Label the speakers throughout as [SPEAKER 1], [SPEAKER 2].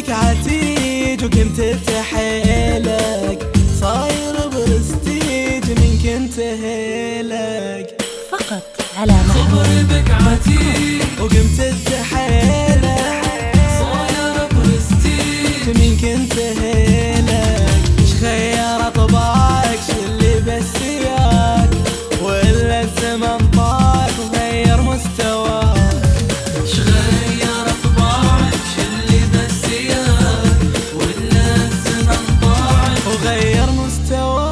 [SPEAKER 1] بك عتيج وقمت تحيلك، صاير برستيج من كنت هيلك.
[SPEAKER 2] فقط على محمود.
[SPEAKER 3] خبري بك عتيج
[SPEAKER 1] وقمت تحيلك،
[SPEAKER 3] صاير برستيج
[SPEAKER 1] من كنت هيلك. ايش خير طبعك شلي بسياك، ولا الزمن طاق وغير مستواك.
[SPEAKER 3] شغير طباعك شلي بسياك، ولا الزمن طاعك
[SPEAKER 1] وغير مستواك.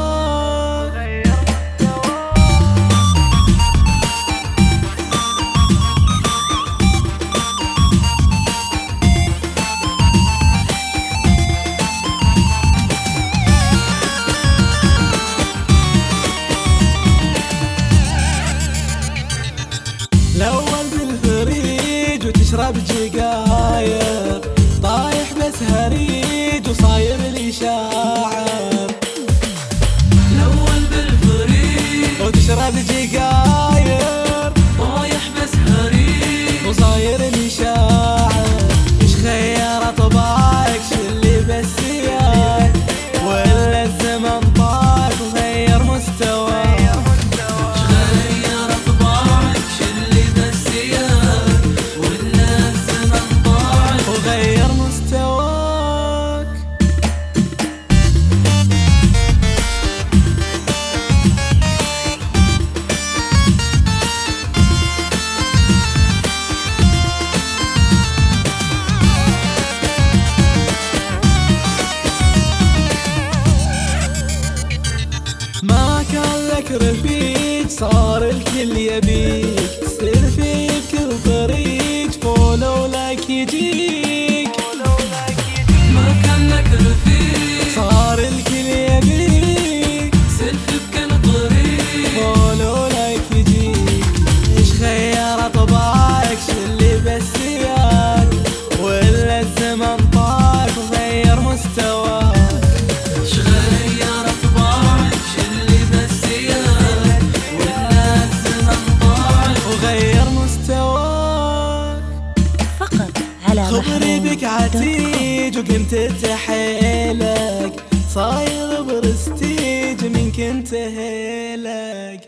[SPEAKER 1] الأول بالفريج وتشرب جقاير، طايح بس هريج وصاير لي شاعر.
[SPEAKER 3] الأول بالفريج
[SPEAKER 1] وتشرب جقاير،
[SPEAKER 3] طايح بس هريج
[SPEAKER 1] وصاير لي شاعر. ايش خير طبعك شلي بسياك، ولا الزمن طاق وغير مستواك.
[SPEAKER 3] شغير طباعك شلي بسياك، ولا الزمن طاعك
[SPEAKER 1] وغير مستواك. ما كان لك رفيق صار الكل يبيك، سير في كل طريق فولو لك يجيك.
[SPEAKER 3] ما كان لك رفيق
[SPEAKER 1] صار الكل يبيك،
[SPEAKER 3] سلف بكل طريق
[SPEAKER 1] فولو لك يجيك. ايش خير طبعك شلي بسياك، ولا الزمن طاق وغير مستواك.
[SPEAKER 3] شغير طباعك شلي بسياك، ولا الزمن طاعك
[SPEAKER 1] وغير مستواك.
[SPEAKER 2] فقط على
[SPEAKER 1] خبري
[SPEAKER 2] محمود.
[SPEAKER 1] بك عتيج وقمت تحيلك، صاير برستيج من كنت هيلك.